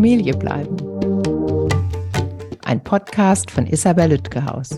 Familie bleiben. Ein Podcast von Isabel Lütgehaus.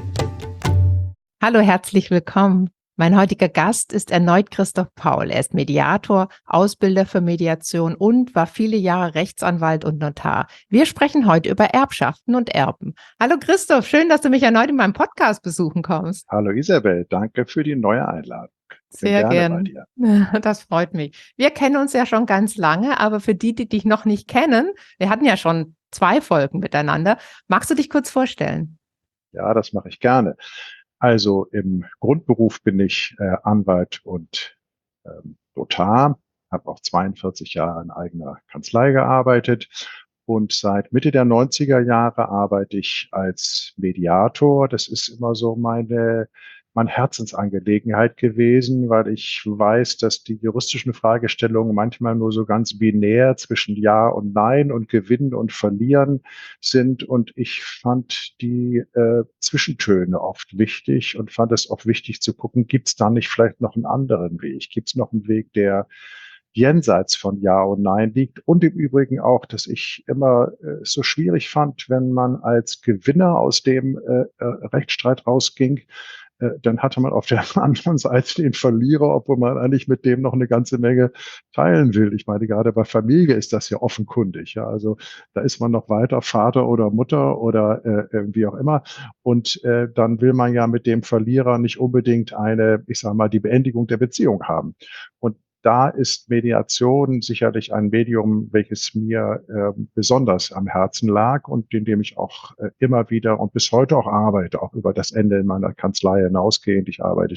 Hallo, herzlich willkommen. Mein heutiger Gast ist erneut Christoph Paul. Er ist Mediator, Ausbilder für Mediation und war viele Jahre Rechtsanwalt und Notar. Wir sprechen heute über Erbschaften und Erben. Hallo Christoph, schön, dass du mich erneut in meinem Podcast besuchen kommst. Hallo Isabel, danke für die neue Einladung. Sehr gerne. Das freut mich. Wir kennen uns ja schon ganz lange, aber für die dich noch nicht kennen, wir hatten ja schon 2 Folgen miteinander. Magst du dich kurz vorstellen? Ja, das mache ich gerne. Also im Grundberuf bin ich Anwalt und Notar, habe auch 42 Jahre in eigener Kanzlei gearbeitet und seit Mitte der 90er Jahre arbeite ich als Mediator. Das ist immer so meine Herzensangelegenheit gewesen, weil ich weiß, dass die juristischen Fragestellungen manchmal nur so ganz binär zwischen Ja und Nein und Gewinnen und Verlieren sind. Und ich fand die Zwischentöne oft wichtig und fand es auch wichtig zu gucken, gibt es da nicht vielleicht noch einen anderen Weg? Gibt es noch einen Weg, der jenseits von Ja und Nein liegt? Und im Übrigen auch, dass ich immer so schwierig fand, wenn man als Gewinner aus dem Rechtsstreit rausging, dann hatte man auf der anderen Seite den Verlierer, obwohl man eigentlich mit dem noch eine ganze Menge teilen will. Ich meine, gerade bei Familie ist das ja offenkundig. Ja, also da ist man noch weiter Vater oder Mutter oder wie auch immer. Und dann will man ja mit dem Verlierer nicht unbedingt die Beendigung der Beziehung haben. Und da ist Mediation sicherlich ein Medium, welches mir besonders am Herzen lag und in dem ich auch immer wieder und bis heute auch arbeite, auch über das Ende in meiner Kanzlei hinausgehend. Ich arbeite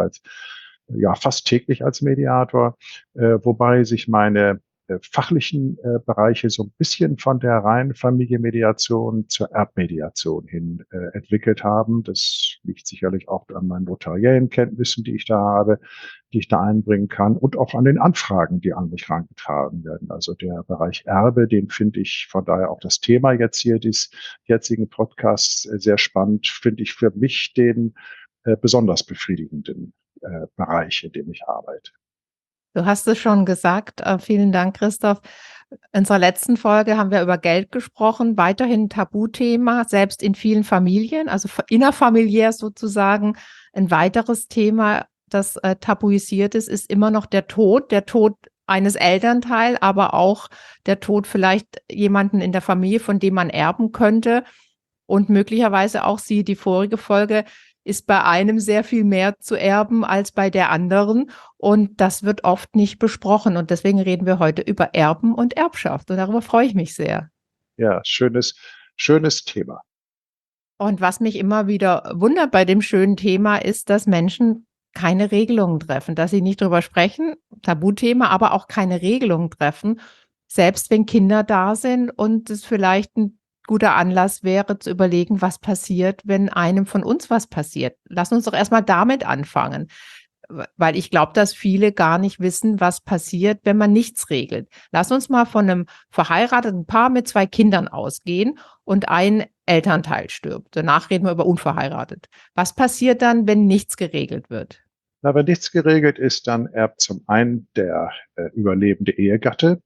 fast täglich als Mediator, wobei sich meine fachlichen Bereiche so ein bisschen von der reinen Familienmediation zur Erbmediation hin entwickelt haben. Das liegt sicherlich auch an meinen notariellen Kenntnissen, die ich da habe, die ich da einbringen kann und auch an den Anfragen, die an mich herangetragen werden. Also der Bereich Erbe, den finde ich von daher auch das Thema jetzt hier des jetzigen Podcasts sehr spannend, finde ich für mich den besonders befriedigenden Bereich, in dem ich arbeite. Du hast es schon gesagt. Vielen Dank, Christoph. In unserer letzten Folge haben wir über Geld gesprochen, weiterhin ein Tabuthema, selbst in vielen Familien, also innerfamiliär sozusagen. Ein weiteres Thema, das tabuisiert ist immer noch der Tod eines Elternteils, aber auch der Tod vielleicht jemanden in der Familie, von dem man erben könnte. Und möglicherweise auch die vorige Folge, ist bei einem sehr viel mehr zu erben als bei der anderen. Und das wird oft nicht besprochen. Und deswegen reden wir heute über Erben und Erbschaft. Und darüber freue ich mich sehr. Ja, schönes Thema. Und was mich immer wieder wundert bei dem schönen Thema ist, dass Menschen keine Regelungen treffen, dass sie nicht drüber sprechen, Tabuthema, aber auch keine Regelungen treffen, selbst wenn Kinder da sind und es vielleicht ein guter Anlass wäre, zu überlegen, was passiert, wenn einem von uns was passiert. Lass uns doch erstmal damit anfangen, weil ich glaube, dass viele gar nicht wissen, was passiert, wenn man nichts regelt. Lass uns mal von einem verheirateten Paar mit 2 Kindern ausgehen und ein Elternteil stirbt. Danach reden wir über unverheiratet. Was passiert dann, wenn nichts geregelt wird? Na, wenn nichts geregelt ist, dann erbt zum einen der überlebende Ehegatte,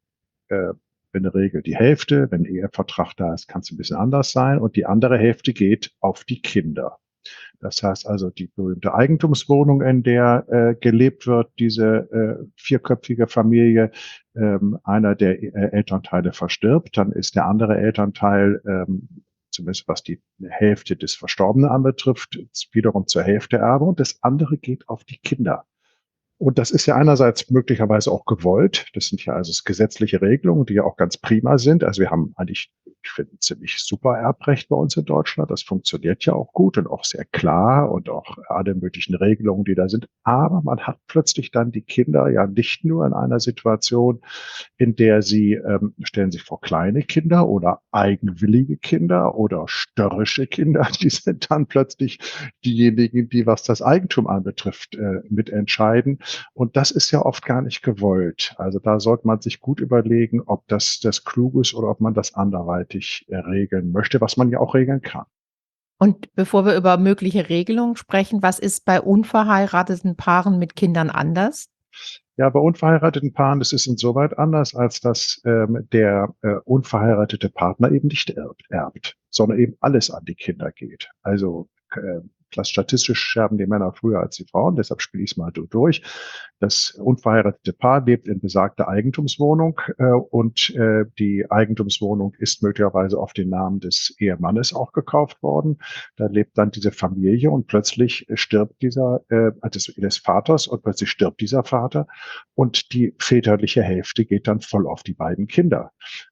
in der Regel die Hälfte. Wenn ein Ehevertrag da ist, kann es ein bisschen anders sein. Und die andere Hälfte geht auf die Kinder. Das heißt also, die berühmte Eigentumswohnung, in der gelebt wird, diese 4-köpfige Familie, einer der Elternteile verstirbt, dann ist der andere Elternteil, zumindest was die Hälfte des Verstorbenen anbetrifft, wiederum zur Hälfte Erbe und das andere geht auf die Kinder. Und das ist ja einerseits möglicherweise auch gewollt. Das sind ja also gesetzliche Regelungen, die ja auch ganz prima sind. Also wir haben eigentlich, ich finde, ziemlich super Erbrecht bei uns in Deutschland. Das funktioniert ja auch gut und auch sehr klar und auch alle möglichen Regelungen, die da sind. Aber man hat plötzlich dann die Kinder ja nicht nur in einer Situation, in der sie, stellen sich vor, kleine Kinder oder eigenwillige Kinder oder störrische Kinder, die sind dann plötzlich diejenigen, die, was das Eigentum anbetrifft, mitentscheiden. Und das ist ja oft gar nicht gewollt. Also da sollte man sich gut überlegen, ob das klug ist oder ob man das anderweitig regeln möchte, was man ja auch regeln kann. Und bevor wir über mögliche Regelungen sprechen, was ist bei unverheirateten Paaren mit Kindern anders? Ja, bei unverheirateten Paaren ist es insoweit anders, als dass der unverheiratete Partner eben nicht erbt, sondern eben alles an die Kinder geht. Also statistisch sterben die Männer früher als die Frauen, deshalb spiele ich es mal durch. Das unverheiratete Paar lebt in besagter Eigentumswohnung und die Eigentumswohnung ist möglicherweise auf den Namen des Ehemannes auch gekauft worden. Da lebt dann diese Familie und plötzlich stirbt also des Vaters und plötzlich stirbt dieser Vater und die väterliche Hälfte geht dann voll auf die beiden Kinder.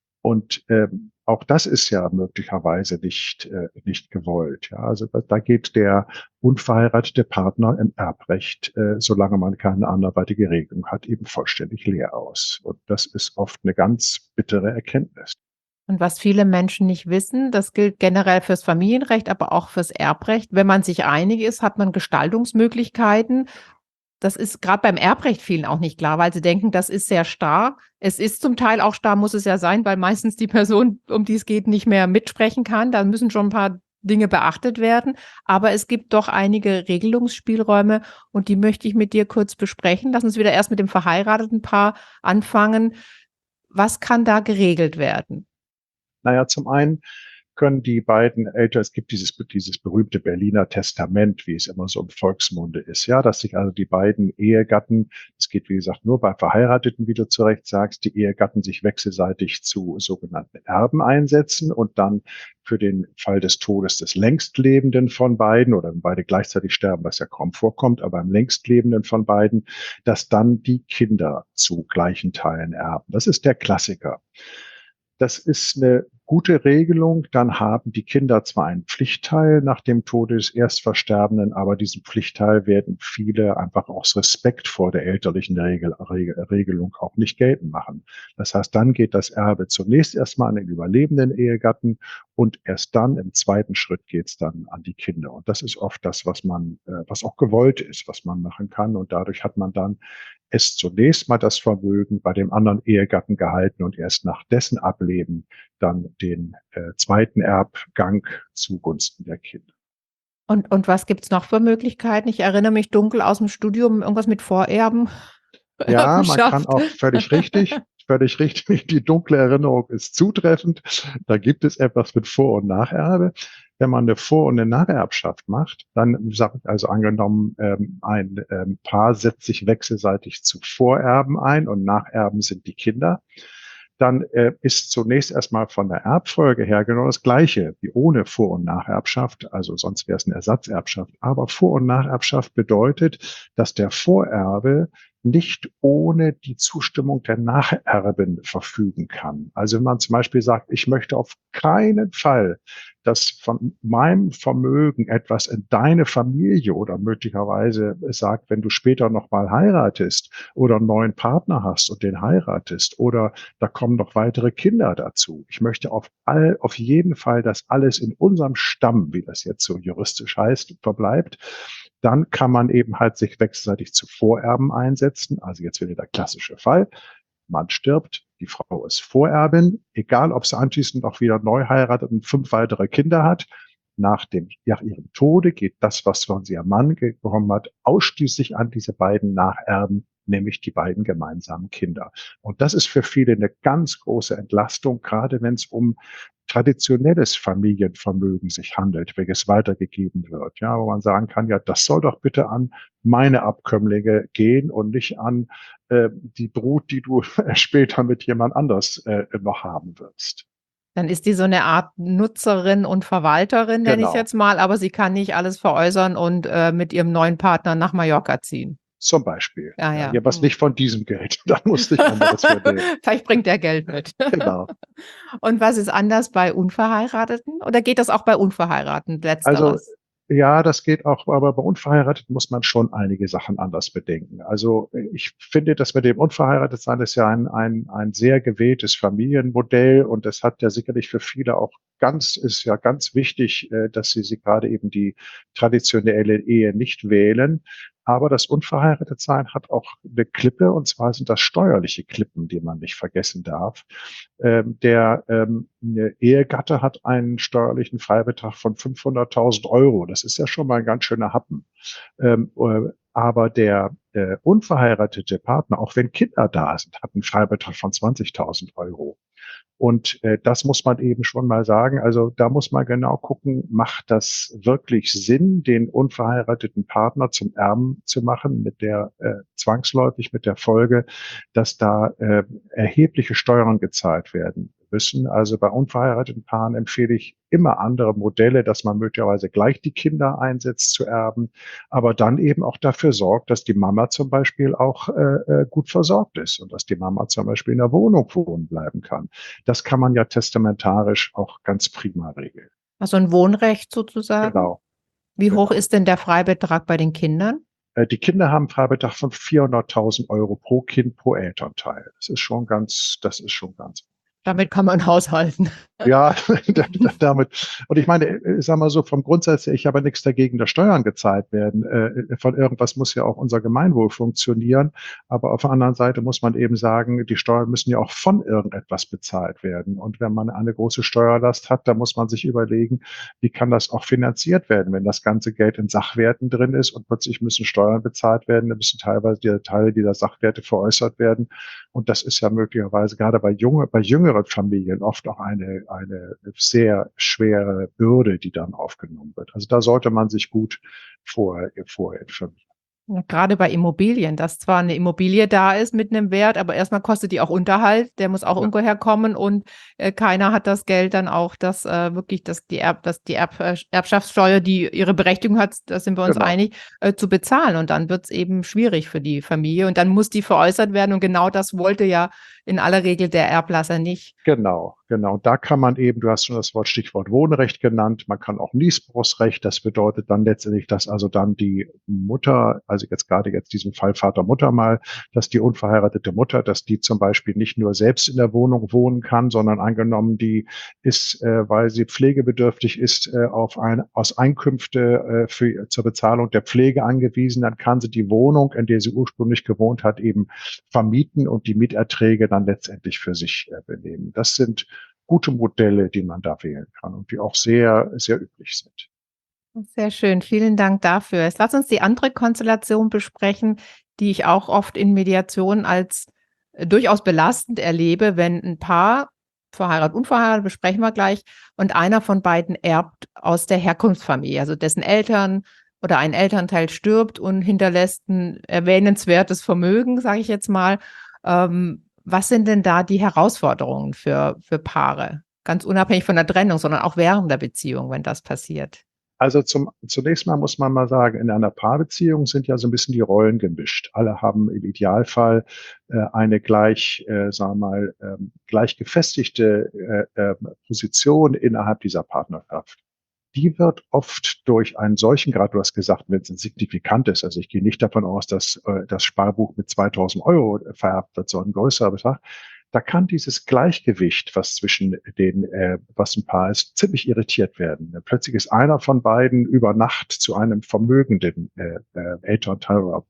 Und auch das ist ja möglicherweise nicht gewollt. Ja, also da geht der unverheiratete Partner im Erbrecht, solange man keine anderweitige Regelung hat, eben vollständig leer aus. Und das ist oft eine ganz bittere Erkenntnis. Und was viele Menschen nicht wissen, das gilt generell fürs Familienrecht, aber auch fürs Erbrecht. Wenn man sich einig ist, hat man Gestaltungsmöglichkeiten. Das ist gerade beim Erbrecht vielen auch nicht klar, weil sie denken, das ist sehr starr. Es ist zum Teil auch starr, muss es ja sein, weil meistens die Person, um die es geht, nicht mehr mitsprechen kann. Da müssen schon ein paar Dinge beachtet werden. Aber es gibt doch einige Regelungsspielräume und die möchte ich mit dir kurz besprechen. Lass uns wieder erst mit dem verheirateten Paar anfangen. Was kann da geregelt werden? Naja, zum einen können die beiden Eltern, es gibt dieses berühmte Berliner Testament, wie es immer so im Volksmunde ist, ja, dass sich also die beiden Ehegatten, es geht wie gesagt nur bei Verheirateten, wie du zu Recht sagst, die Ehegatten sich wechselseitig zu sogenannten Erben einsetzen und dann für den Fall des Todes des Längstlebenden von beiden oder wenn beide gleichzeitig sterben, was ja kaum vorkommt, aber im Längstlebenden von beiden, dass dann die Kinder zu gleichen Teilen erben. Das ist der Klassiker. Das ist eine gute Regelung. Dann haben die Kinder zwar einen Pflichtteil nach dem Tode des Erstversterbenden, aber diesen Pflichtteil werden viele einfach aus Respekt vor der elterlichen Regelung auch nicht geltend machen. Das heißt, dann geht das Erbe zunächst erstmal an den überlebenden Ehegatten und erst dann im zweiten Schritt geht es dann an die Kinder. Und das ist oft das, was auch gewollt ist, was man machen kann. Und dadurch hat man dann es zunächst mal das Vermögen bei dem anderen Ehegatten gehalten und erst nach dessen Ableben dann den zweiten Erbgang zugunsten der Kinder. Und was gibt's noch für Möglichkeiten? Ich erinnere mich dunkel aus dem Studium, irgendwas mit Vorerben, Ja, man kann Erbenschaft. auch völlig richtig, die dunkle Erinnerung ist zutreffend. Da gibt es etwas mit Vor- und Nacherbe. Wenn man eine Vor- und eine Nacherbschaft macht, dann sagt also angenommen, ein Paar setzt sich wechselseitig zu Vorerben ein und Nacherben sind die Kinder, dann ist zunächst erstmal von der Erbfolge her genau das Gleiche wie ohne Vor- und Nacherbschaft. Also sonst wäre es eine Ersatzerbschaft. Aber Vor- und Nacherbschaft bedeutet, dass der Vorerbe nicht ohne die Zustimmung der Nacherben verfügen kann. Also wenn man zum Beispiel sagt, ich möchte auf keinen Fall, dass von meinem Vermögen etwas in deine Familie oder möglicherweise sagt, wenn du später nochmal heiratest oder einen neuen Partner hast und den heiratest oder da kommen noch weitere Kinder dazu. Ich möchte auf jeden Fall, dass alles in unserem Stamm, wie das jetzt so juristisch heißt, verbleibt. Dann kann man eben halt sich wechselseitig zu Vorerben einsetzen. Also jetzt wieder der klassische Fall. Man stirbt, die Frau ist Vorerbin, egal ob sie anschließend auch wieder neu heiratet und 5 weitere Kinder hat. Nach ihrem Tode geht das, was von ihrem Mann bekommen hat, ausschließlich an diese beiden Nacherben, nämlich die beiden gemeinsamen Kinder. Und das ist für viele eine ganz große Entlastung, gerade wenn es um traditionelles Familienvermögen sich handelt, welches weitergegeben wird. Ja, wo man sagen kann, ja, das soll doch bitte an meine Abkömmlinge gehen und nicht an die Brut, die du später mit jemand anders noch haben wirst. Dann ist die so eine Art Nutzerin und Verwalterin, nenne ich Genau, jetzt mal, aber sie kann nicht alles veräußern und mit ihrem neuen Partner nach Mallorca ziehen. zum Beispiel. Ja, Ja, ja. ja, was nicht von diesem Geld, da musste ich anderes für nehmen. Vielleicht bringt er Geld mit. Genau. Und was ist anders bei Unverheirateten? Oder geht das auch bei Unverheirateten, Also Letzteres? ja, das geht auch, aber bei unverheiratet muss man schon einige Sachen anders bedenken. Also ich finde, dass mit dem Unverheiratetsein ist ja ein sehr gewähltes Familienmodell und das hat ja sicherlich für viele auch ist ja ganz wichtig, dass sie gerade eben die traditionelle Ehe nicht wählen. Aber das Unverheiratetsein hat auch eine Klippe, und zwar sind das steuerliche Klippen, die man nicht vergessen darf. Der Ehegatte hat einen steuerlichen Freibetrag von 500.000 Euro. Das ist ja schon mal ein ganz schöner Happen. Aber der unverheiratete Partner, auch wenn Kinder da sind, hat einen Freibetrag von 20.000 Euro. Und das muss man eben schon mal sagen. Also da muss man genau gucken, macht das wirklich Sinn, den unverheirateten Partner zum Erben zu machen, mit der zwangsläufig mit der Folge, dass da erhebliche Steuern gezahlt werden müssen. Also bei unverheirateten Paaren empfehle ich immer andere Modelle, dass man möglicherweise gleich die Kinder einsetzt zu erben, aber dann eben auch dafür sorgt, dass die Mama zum Beispiel auch gut versorgt ist und dass die Mama zum Beispiel in der Wohnung wohnen bleiben kann. Das kann man ja testamentarisch auch ganz prima regeln. Also ein Wohnrecht sozusagen. Genau, Wie hoch genau. ist denn der Freibetrag bei den Kindern? Die Kinder haben einen Freibetrag von 400.000 Euro pro Kind pro Elternteil. Das ist schon ganz. Damit kann man haushalten. Ja, damit. Und ich meine, ich sag mal so, vom Grundsatz her, ich habe nichts dagegen, dass Steuern gezahlt werden. Von irgendwas muss ja auch unser Gemeinwohl funktionieren. Aber auf der anderen Seite muss man eben sagen, die Steuern müssen ja auch von irgendetwas bezahlt werden. Und wenn man eine große Steuerlast hat, dann muss man sich überlegen, wie kann das auch finanziert werden? Wenn das ganze Geld in Sachwerten drin ist und plötzlich müssen Steuern bezahlt werden, dann müssen teilweise die Teile dieser Sachwerte veräußert werden. Und das ist ja möglicherweise gerade bei jüngeren Familien oft auch eine sehr schwere Bürde, die dann aufgenommen wird. Also da sollte man sich gut vorher informieren. Ja, gerade bei Immobilien, dass zwar eine Immobilie da ist mit einem Wert, aber erstmal kostet die auch Unterhalt, der muss auch Ja, irgendwo herkommen und keiner hat das Geld dann auch, dass wirklich die Erbschaftssteuer, die ihre Berechtigung hat, da sind wir uns genau. einig, zu bezahlen. Und dann wird es eben schwierig für die Familie. Und dann muss die veräußert werden. Und genau das wollte ja in aller Regel der Erblasser nicht. Genau, genau. Da kann man eben, du hast schon das Stichwort Wohnrecht genannt, man kann auch Niesbrauchsrecht, das bedeutet dann letztendlich, dass also dann die Mutter, also jetzt gerade jetzt diesen Fall Vater, Mutter mal, dass die unverheiratete Mutter, dass die zum Beispiel nicht nur selbst in der Wohnung wohnen kann, sondern angenommen, die ist, weil sie pflegebedürftig ist, aus Einkünfte zur Bezahlung der Pflege angewiesen, dann kann sie die Wohnung, in der sie ursprünglich gewohnt hat, eben vermieten und die Mieterträge dann letztendlich für sich benehmen. Das sind gute Modelle, die man da wählen kann und die auch sehr, sehr üblich sind. Sehr schön, vielen Dank dafür. Jetzt lass uns die andere Konstellation besprechen, die ich auch oft in Mediation als durchaus belastend erlebe, wenn ein Paar, verheiratet, unverheiratet, besprechen wir gleich, und einer von beiden erbt aus der Herkunftsfamilie, also dessen Eltern oder ein Elternteil stirbt und hinterlässt ein erwähnenswertes Vermögen, sage ich jetzt mal. Was sind denn da die Herausforderungen für Paare? Ganz unabhängig von der Trennung, sondern auch während der Beziehung, wenn das passiert. Also zunächst mal muss man mal sagen, in einer Paarbeziehung sind ja so ein bisschen die Rollen gemischt. Alle haben im Idealfall eine sagen wir mal, gleich gefestigte Position innerhalb dieser Partnerschaft. Die wird oft durch einen solchen Grad, du hast gesagt, wenn es signifikant ist, also ich gehe nicht davon aus, dass das Sparbuch mit 2.000 Euro vererbt wird, sondern ein größerer Betrag. Da kann dieses Gleichgewicht, was zwischen was ein Paar ist, ziemlich irritiert werden. Plötzlich ist einer von beiden über Nacht zu einem vermögenden Elternteil oder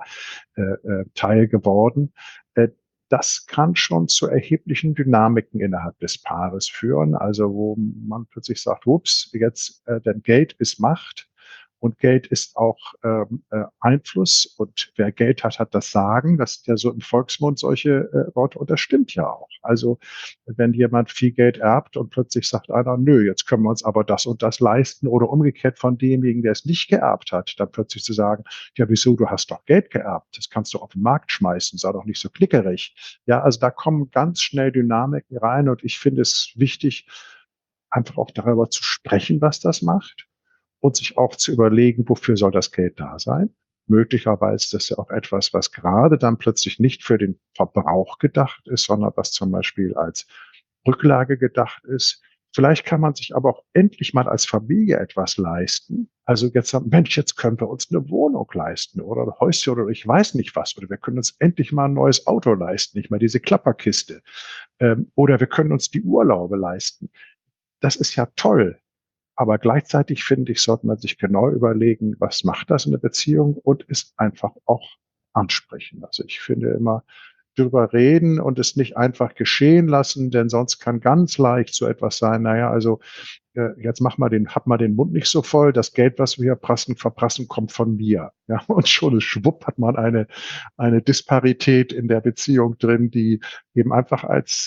Teil geworden. Äh, Das kann schon zu erheblichen Dynamiken innerhalb des Paares führen. Also wo man plötzlich sagt, ups, jetzt denn Geld ist Macht und Geld ist auch Einfluss und wer Geld hat, hat das Sagen. Das ist ja so im Volksmund solche Worte und das stimmt ja auch. Also wenn jemand viel Geld erbt und plötzlich sagt einer, nö, jetzt können wir uns aber das und das leisten oder umgekehrt von demjenigen, der es nicht geerbt hat, dann plötzlich zu sagen, ja, wieso, du hast doch Geld geerbt, das kannst du auf den Markt schmeißen, sei doch nicht so klickerig. Ja, also da kommen ganz schnell Dynamiken rein und ich finde es wichtig, einfach auch darüber zu sprechen, was das macht und sich auch zu überlegen, wofür soll das Geld da sein. Möglicherweise ist das ja auch etwas, was gerade dann plötzlich nicht für den Verbrauch gedacht ist, sondern was zum Beispiel als Rücklage gedacht ist. Vielleicht kann man sich aber auch endlich mal als Familie etwas leisten. Also jetzt sagen, Mensch, jetzt können wir uns eine Wohnung leisten oder ein Häuschen oder ich weiß nicht was. Oder wir können uns endlich mal ein neues Auto leisten, nicht mal diese Klapperkiste. Oder wir können uns die Urlaube leisten. Das ist ja toll. Aber gleichzeitig finde ich, sollte man sich genau überlegen, was macht das in der Beziehung und es einfach auch ansprechen. Also ich finde immer, drüber reden und es nicht einfach geschehen lassen, denn sonst kann ganz leicht so etwas sein, naja, also jetzt hab mal den Mund nicht so voll, das Geld, was wir hier verprassen, kommt von mir. Ja, und schon schwupp hat man eine Disparität in der Beziehung drin, die eben einfach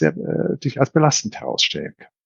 sich als belastend herausstellen kann.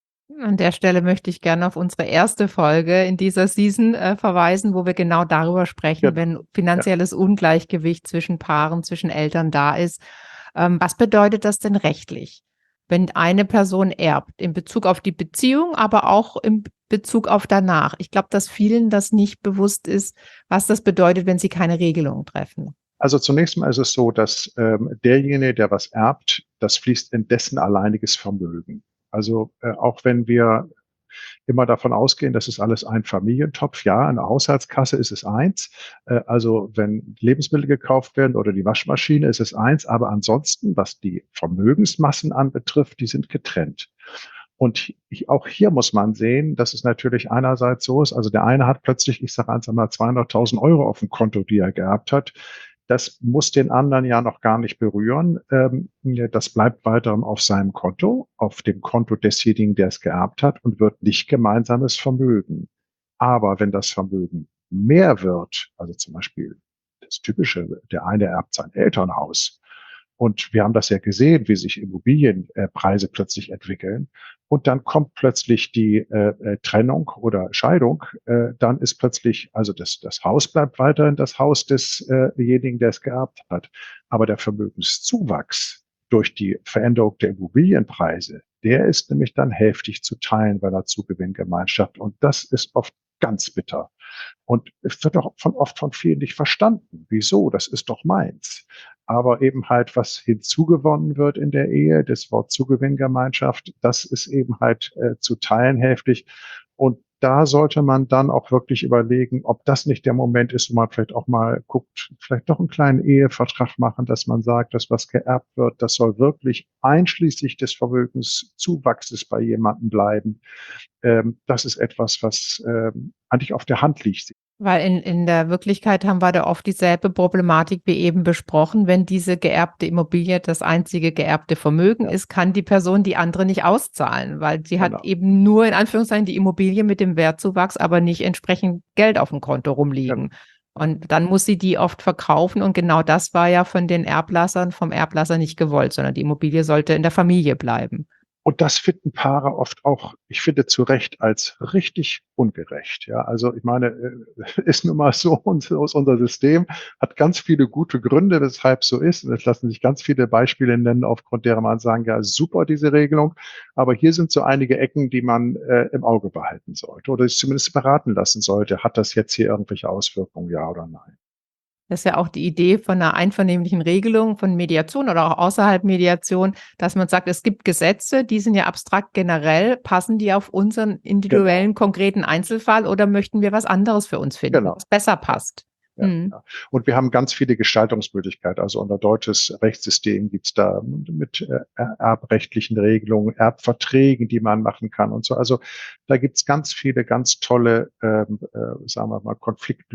An der Stelle möchte ich gerne auf unsere erste Folge in dieser Season verweisen, wo wir genau darüber sprechen, Genau. wenn finanzielles Ungleichgewicht zwischen Paaren, zwischen Eltern da ist. Was bedeutet das denn rechtlich, wenn eine Person erbt, in Bezug auf die Beziehung, aber auch in Bezug auf danach? Ich glaube, dass vielen das nicht bewusst ist, was das bedeutet, wenn sie keine Regelung treffen. Also zunächst mal ist es so, dass derjenige, der was erbt, das fließt in dessen alleiniges Vermögen. Also auch wenn wir immer davon ausgehen, das ist alles ein Familientopf. Ja, eine Haushaltskasse ist es eins. Also wenn Lebensmittel gekauft werden oder die Waschmaschine, ist es eins. Aber ansonsten, was die Vermögensmassen anbetrifft, die sind getrennt. Und auch hier muss man sehen, dass es natürlich einerseits so ist, also der eine hat plötzlich, ich sage einfach mal 200.000 Euro auf dem Konto, die er geerbt hat. Das muss den anderen ja noch gar nicht berühren. Das bleibt weiterhin auf seinem Konto, auf dem Konto desjenigen, der es geerbt hat und wird nicht gemeinsames Vermögen. Aber wenn das Vermögen mehr wird, also zum Beispiel das Typische, der eine erbt sein Elternhaus. Und wir haben das ja gesehen, wie sich Immobilienpreise plötzlich entwickeln. Und dann kommt plötzlich die Trennung oder Scheidung. Dann ist plötzlich, also das Haus bleibt weiterhin das Haus desjenigen, der es geerbt hat. Aber der Vermögenszuwachs durch die Veränderung der Immobilienpreise, der ist nämlich dann hälftig zu teilen bei der Zugewinngemeinschaft. Und das ist oft ganz bitter. Und es wird auch oft von vielen nicht verstanden. Wieso? Das ist doch meins. Aber eben halt, was hinzugewonnen wird in der Ehe, das Wort Zugewinngemeinschaft, das ist eben halt zu teilen hälftig. Und da sollte man dann auch wirklich überlegen, ob das nicht der Moment ist, wo man vielleicht auch mal guckt, vielleicht doch einen kleinen Ehevertrag machen, dass man sagt, dass was geerbt wird, das soll wirklich einschließlich des Vermögenszuwachses bei jemandem bleiben. Das ist etwas, was eigentlich auf der Hand liegt. Weil in der Wirklichkeit haben wir da oft dieselbe Problematik wie eben besprochen. Wenn diese geerbte Immobilie das einzige geerbte Vermögen Ja, ist, kann die Person die andere nicht auszahlen, weil sie hat genau. eben nur in Anführungszeichen die Immobilie mit dem Wertzuwachs, aber nicht entsprechend Geld auf dem Konto Genau. rumliegen. Und dann muss sie die oft verkaufen. Und genau das war ja von den Erblassern, vom Erblasser nicht gewollt, sondern die Immobilie sollte in der Familie bleiben. Und das finden Paare oft auch, ich finde zu Recht, als richtig ungerecht. Ja, also ich meine, ist nun mal so, unser System hat ganz viele gute Gründe, weshalb so ist. Und es lassen sich ganz viele Beispiele nennen, aufgrund derer man sagen, ja, super, diese Regelung. Aber hier sind so einige Ecken, die man im Auge behalten sollte oder sich zumindest beraten lassen sollte. Hat das jetzt hier irgendwelche Auswirkungen, ja oder nein? Das ist ja auch die Idee von einer einvernehmlichen Regelung von Mediation oder auch außerhalb Mediation, dass man sagt, es gibt Gesetze, die sind ja abstrakt generell. Passen die auf unseren Genau, individuellen, konkreten Einzelfall oder möchten wir was anderes für uns finden, genau. was besser Ja. passt? Ja, ja. Und wir haben ganz viele Gestaltungsmöglichkeiten. Also unser deutsches Rechtssystem gibt's da mit erbrechtlichen Regelungen, Erbverträgen, die man machen kann und so. Also da gibt's ganz viele ganz tolle, sagen wir mal,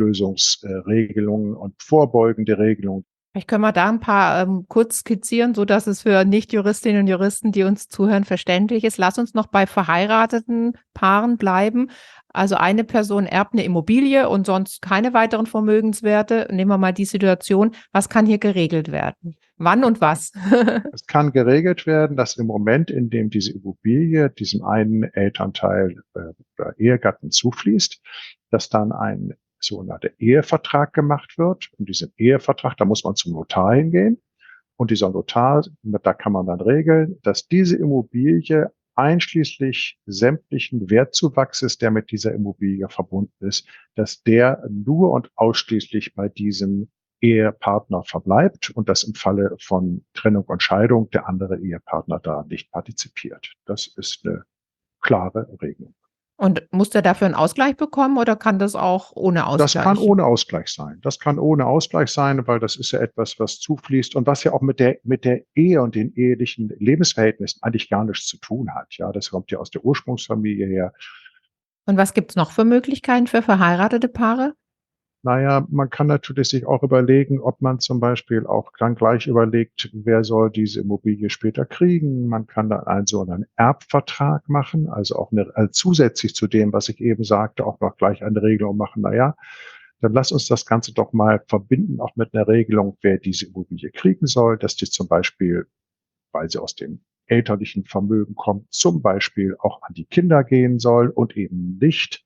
Konfliktlösungsregelungen und vorbeugende Regelungen. Vielleicht können wir da ein paar kurz skizzieren, so dass es für Nicht-Juristinnen und Juristen, die uns zuhören, verständlich ist. Lass uns noch bei verheirateten Paaren bleiben. Also eine Person erbt eine Immobilie und sonst keine weiteren Vermögenswerte. Nehmen wir mal die Situation. Was kann hier geregelt werden? Wann und was? Es kann geregelt werden, dass im Moment, in dem diese Immobilie diesem einen Elternteil oder Ehegatten zufließt, dass dann ein sogenannter Ehevertrag gemacht wird. Und diesen Ehevertrag, da muss man zum Notar hingehen. Und dieser Notar, da kann man dann regeln, dass diese Immobilie einschließlich sämtlichen Wertzuwachses, der mit dieser Immobilie verbunden ist, dass der nur und ausschließlich bei diesem Ehepartner verbleibt und dass im Falle von Trennung und Scheidung der andere Ehepartner da nicht partizipiert. Das ist eine klare Regelung. Und muss der dafür einen Ausgleich bekommen oder kann das auch ohne Das kann Ausgleich? ohne Ausgleich sein. Das kann ohne Ausgleich sein, weil das ist ja etwas, was zufließt und was ja auch mit der Ehe und den ehelichen Lebensverhältnissen eigentlich gar nichts zu tun hat. Ja, das kommt ja aus der Ursprungsfamilie her. Und was gibt es noch für Möglichkeiten für verheiratete Paare? Naja, man kann natürlich sich auch überlegen, ob man zum Beispiel auch dann gleich überlegt, wer soll diese Immobilie später kriegen. Man kann dann so einen Erbvertrag machen, also auch zusätzlich zu dem, was ich eben sagte, auch noch gleich eine Regelung machen. Naja, dann lass uns das Ganze doch mal verbinden, auch mit einer Regelung, wer diese Immobilie kriegen soll, dass die zum Beispiel, weil sie aus dem elterlichen Vermögen kommt, zum Beispiel auch an die Kinder gehen soll und eben nicht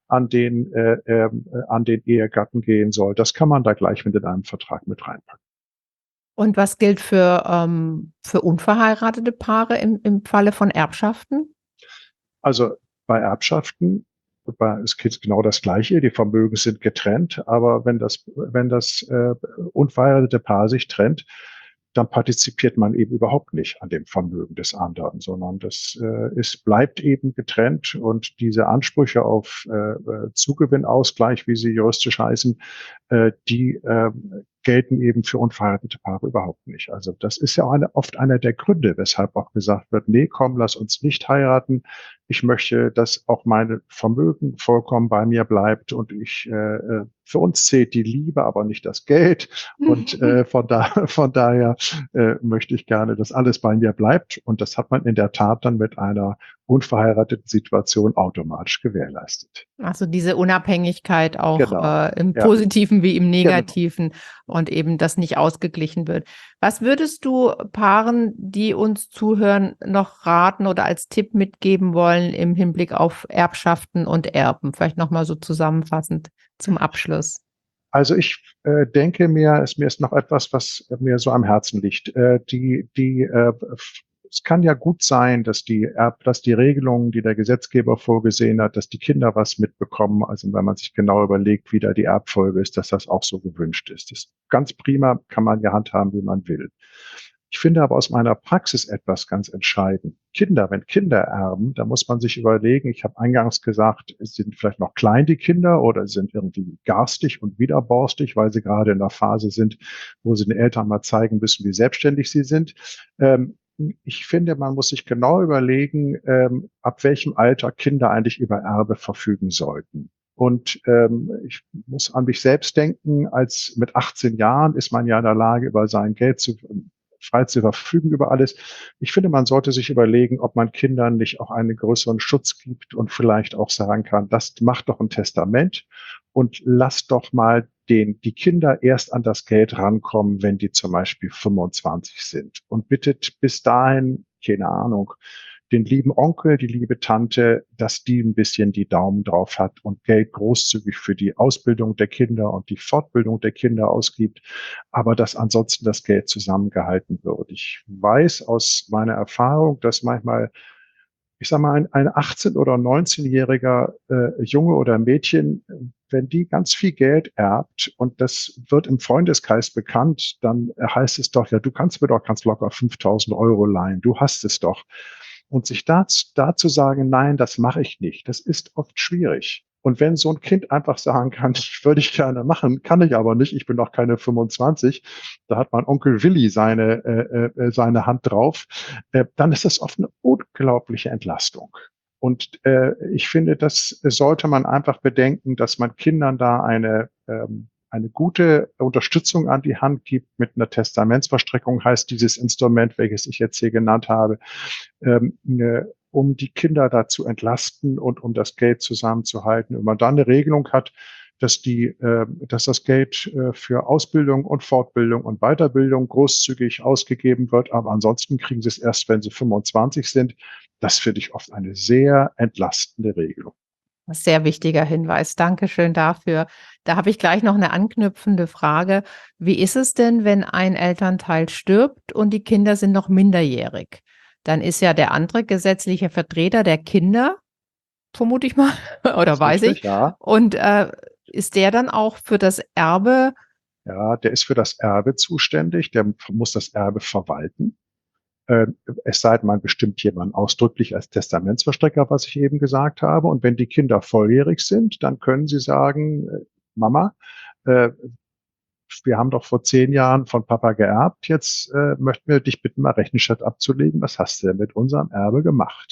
an den Ehegatten gehen soll. Das kann man da gleich mit in einem Vertrag mit reinpacken. Und was gilt für unverheiratete Paare im Falle von Erbschaften? Also bei Erbschaften, es geht genau das Gleiche. Die Vermögen sind getrennt, aber wenn das unverheiratete Paar sich trennt, dann partizipiert man eben überhaupt nicht an dem Vermögen des anderen, sondern bleibt eben getrennt und diese Ansprüche auf Zugewinnausgleich, wie sie juristisch heißen, die gelten eben für unverheiratete Paare überhaupt nicht. Also das ist ja auch oft einer der Gründe, weshalb auch gesagt wird, nee, komm, lass uns nicht heiraten. Ich möchte, dass auch mein Vermögen vollkommen bei mir bleibt und für uns zählt die Liebe, aber nicht das Geld. Und von daher möchte ich gerne, dass alles bei mir bleibt. Und das hat man in der Tat dann mit einer unverheirateten Situation automatisch gewährleistet. Also diese Unabhängigkeit auch Genau. im Ja, Positiven wie im genau. Negativen und eben das nicht ausgeglichen wird. Was würdest du Paaren, die uns zuhören, noch raten oder als Tipp mitgeben wollen im Hinblick auf Erbschaften und Erben? Vielleicht nochmal so zusammenfassend zum Abschluss. Also ich denke mir ist noch etwas, was mir so am Herzen liegt. Es kann ja gut sein, dass dass die Regelungen, die der Gesetzgeber vorgesehen hat, dass die Kinder was mitbekommen. Also wenn man sich genau überlegt, wie da die Erbfolge ist, dass das auch so gewünscht ist. Das ist ganz prima, kann man ja handhaben, wie man will. Ich finde aber aus meiner Praxis etwas ganz entscheidend. Wenn Kinder erben, da muss man sich überlegen, ich habe eingangs gesagt, es sind vielleicht noch klein die Kinder oder sind irgendwie garstig und widerborstig, weil sie gerade in der Phase sind, wo sie den Eltern mal zeigen müssen, wie selbstständig sie sind. Ich finde, man muss sich genau überlegen, ab welchem Alter Kinder eigentlich über Erbe verfügen sollten. Und ich muss an mich selbst denken, als mit 18 Jahren ist man ja in der Lage, über sein Geld frei zu verfügen über alles. Ich finde, man sollte sich überlegen, ob man Kindern nicht auch einen größeren Schutz gibt und vielleicht auch sagen kann, das macht doch ein Testament und lasst doch mal die Kinder erst an das Geld rankommen, wenn die zum Beispiel 25 sind und bittet bis dahin, keine Ahnung, den lieben Onkel, die liebe Tante, dass die ein bisschen die Daumen drauf hat und Geld großzügig für die Ausbildung der Kinder und die Fortbildung der Kinder ausgibt, aber dass ansonsten das Geld zusammengehalten wird. Ich weiß aus meiner Erfahrung, dass manchmal, ich sag mal, ein 18- oder 19-jähriger Junge oder Mädchen, wenn die ganz viel Geld erbt und das wird im Freundeskreis bekannt, dann heißt es doch, ja, du kannst mir doch ganz locker 5.000 € leihen, du hast es doch. Und sich dazu sagen, nein, das mache ich nicht, das ist oft schwierig. Und wenn so ein Kind einfach sagen kann, ich würde ich gerne machen, kann ich aber nicht, ich bin noch keine 25, da hat mein Onkel Willi seine Hand drauf, dann ist das oft eine unglaubliche Entlastung. Und ich finde, das sollte man einfach bedenken, dass man Kindern da eine gute Unterstützung an die Hand gibt mit einer Testamentsverstreckung, heißt dieses Instrument, welches ich jetzt hier genannt habe, um die Kinder da zu entlasten und um das Geld zusammenzuhalten. Wenn man dann eine Regelung hat, dass das Geld für Ausbildung und Fortbildung und Weiterbildung großzügig ausgegeben wird, aber ansonsten kriegen sie es erst, wenn sie 25 sind. Das finde ich oft eine sehr entlastende Regelung. Sehr wichtiger Hinweis. Dankeschön dafür. Da habe ich gleich noch eine anknüpfende Frage. Wie ist es denn, wenn ein Elternteil stirbt und die Kinder sind noch minderjährig? Dann ist ja der andere gesetzliche Vertreter der Kinder, vermute ich mal, Das oder ist weiß ich. richtig, ja. Und ist der dann auch für das Erbe? Ja, der ist für das Erbe zuständig, der muss das Erbe verwalten. Äh, Es sei denn, man bestimmt jemanden ausdrücklich als Testamentsverstrecker, was ich eben gesagt habe. Und wenn die Kinder volljährig sind, dann können sie sagen, Mama, äh, wir haben doch vor 10 Jahren von Papa geerbt. Jetzt möchten wir dich bitten, mal Rechenschaft abzulegen. Was hast du denn mit unserem Erbe gemacht?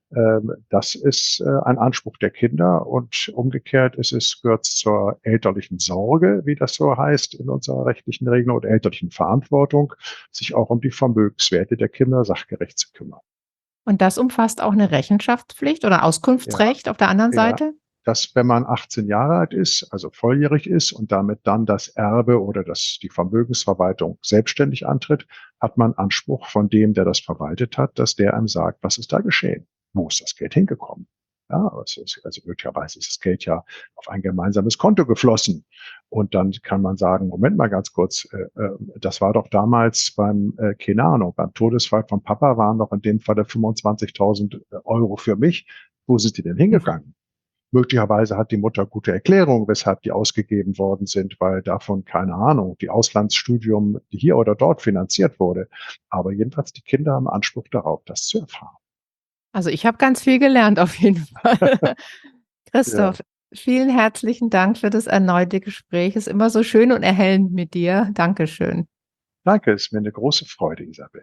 Das ist ein Anspruch der Kinder und umgekehrt gehört zur elterlichen Sorge, wie das so heißt in unserer rechtlichen Regelung, oder elterlichen Verantwortung, sich auch um die Vermögenswerte der Kinder sachgerecht zu kümmern. Und das umfasst auch eine Rechenschaftspflicht oder Ja, Auskunftsrecht auf der anderen ja. Seite? Dass, wenn man 18 Jahre alt ist, also volljährig ist und damit dann das Erbe oder die Vermögensverwaltung selbstständig antritt, hat man Anspruch von dem, der das verwaltet hat, dass der einem sagt, was ist da geschehen? Wo ist das Geld hingekommen? Ja, also möglicherweise ist das Geld ja auf ein gemeinsames Konto geflossen. Und dann kann man sagen, Moment mal ganz kurz, das war doch damals keine Ahnung, beim Todesfall von Papa waren doch in dem Falle 25.000 Euro für mich. Wo sind die denn hingegangen? Möglicherweise hat die Mutter gute Erklärungen, weshalb die ausgegeben worden sind, weil davon, keine Ahnung, die Auslandsstudium hier oder dort finanziert wurde. Aber jedenfalls die Kinder haben Anspruch darauf, das zu erfahren. Also, ich habe ganz viel gelernt auf jeden Fall. Ja, Christoph, vielen herzlichen Dank für das erneute Gespräch. Ist immer so schön und erhellend mit dir. Dankeschön. danke, ist mir eine große Freude, Isabel.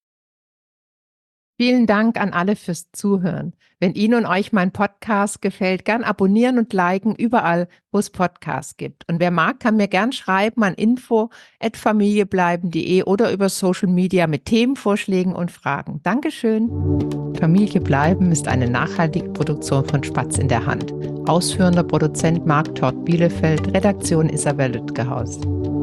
Vielen Dank an alle fürs Zuhören. Wenn Ihnen und euch mein Podcast gefällt, gern abonnieren und liken überall, wo es Podcasts gibt. Und wer mag, kann mir gern schreiben an info@familiebleiben.de oder über Social Media mit Themenvorschlägen und Fragen. Dankeschön. Familie bleiben ist eine nachhaltige Produktion von Spatz in der Hand. Ausführender Produzent Marc Tort Bielefeld, Redaktion Isabel Lütgehaus.